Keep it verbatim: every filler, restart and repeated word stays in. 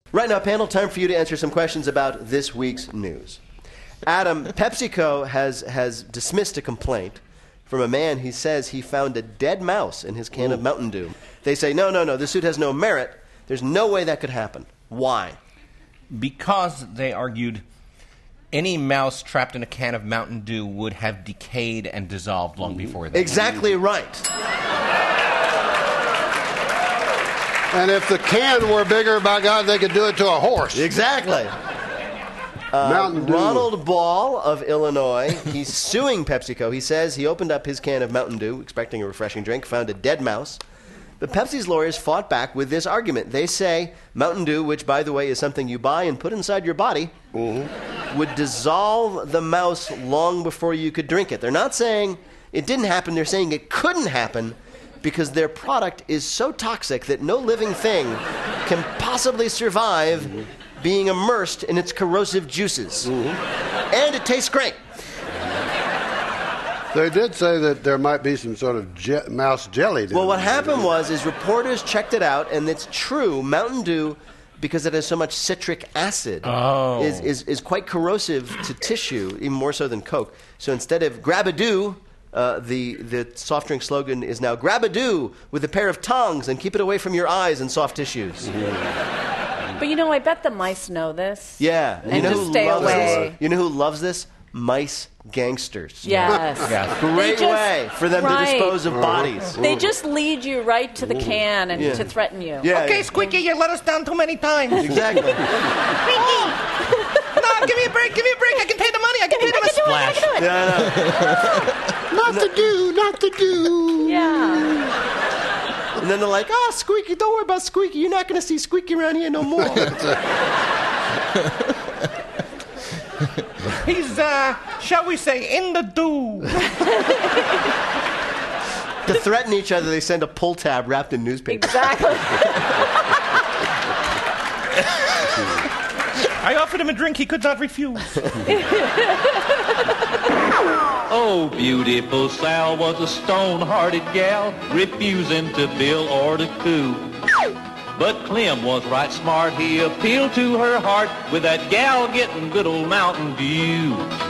Right now, panel, time for you to answer some questions about this week's news. Adam, PepsiCo has, has dismissed a complaint from a man. He says he found a dead mouse in his can Ooh. of Mountain Dew. They say, no, no, no, this suit has no merit. There's no way that could happen. Why? Because, they argued, any mouse trapped in a can of Mountain Dew would have decayed and dissolved long before that. Exactly right. And if the can were bigger, by God, they could do it to a horse. Exactly. Uh, Mountain Dew. Ronald Ball of Illinois, he's suing PepsiCo. He says he opened up his can of Mountain Dew, expecting a refreshing drink, found a dead mouse. But Pepsi's lawyers fought back with this argument. They say Mountain Dew, which, by the way, is something you buy and put inside your body, mm-hmm. would dissolve the mouse long before you could drink it. They're not saying it didn't happen. They're saying it couldn't happen because their product is so toxic that no living thing can possibly survive mm-hmm. being immersed in its corrosive juices. Mm-hmm. And it tastes great. They did say that there might be some sort of je- mouse jelly. Well, what happened was is reporters checked it out, and it's true. Mountain Dew, because it has so much citric acid, oh. is, is, is quite corrosive to tissue, even more so than Coke. So instead of grab-a-dew, uh, the, the soft drink slogan is now grab-a-dew with a pair of tongs and keep it away from your eyes and soft tissues. But, you know, I bet the mice know this. Yeah. And you know just who stay loves away. This? You know who loves this? Mice gangsters. Yes. yes. Great just, way for them right. to dispose of bodies. They just lead you right to the can and yeah. to threaten you. Yeah, okay, yeah. Squeaky, you let us down too many times. Exactly. Squeaky! No, give me a break, give me a break. I can pay the money. I can pay them a splash. Yeah, not the do, not the do. Yeah. And then they're like, oh, Squeaky, don't worry about Squeaky. You're not going to see Squeaky around here no more. He's, uh, shall we say, in the dew. To threaten each other, they send a pull tab wrapped in newspaper. Exactly. I offered him a drink he could not refuse. Oh, beautiful Sal was a stone-hearted gal, refusing to bill or to coo. But Clem was right smart. He appealed to her heart with that gal getting good old Mountain Dew.